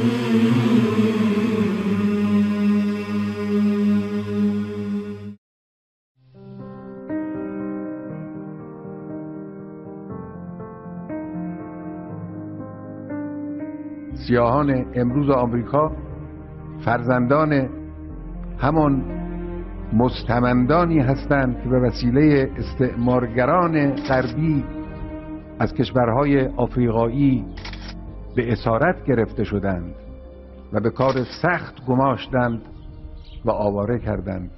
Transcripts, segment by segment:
سیاهان امروز آمریکا فرزندان همان مستمندانی هستند که به وسیله استعمارگران غربی از کشورهای آفریقایی به اسارت گرفته شدند و به کار سخت گماشتند و آواره کردند.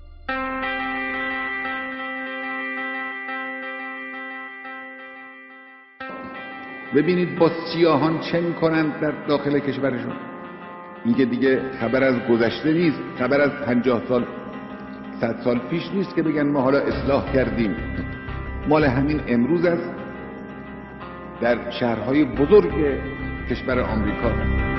ببینید با سیاهان چه میکنند در داخل کشورشون. اینکه دیگه خبر از گذشته نیست، خبر از 50 سال 100 سال پیش نیست که بگن ما حالا اصلاح کردیم. مال همین امروز است در شهرهای بزرگ کشور آمریکا.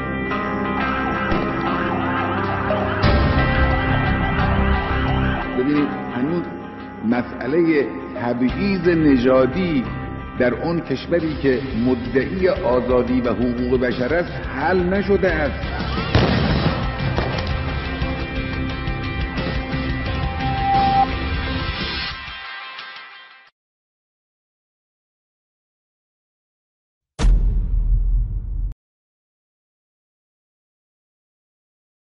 ببینید هنوز مسئله تبعیض نژادی در اون کشوری که مدعی آزادی و حقوق بشر است حل نشده است.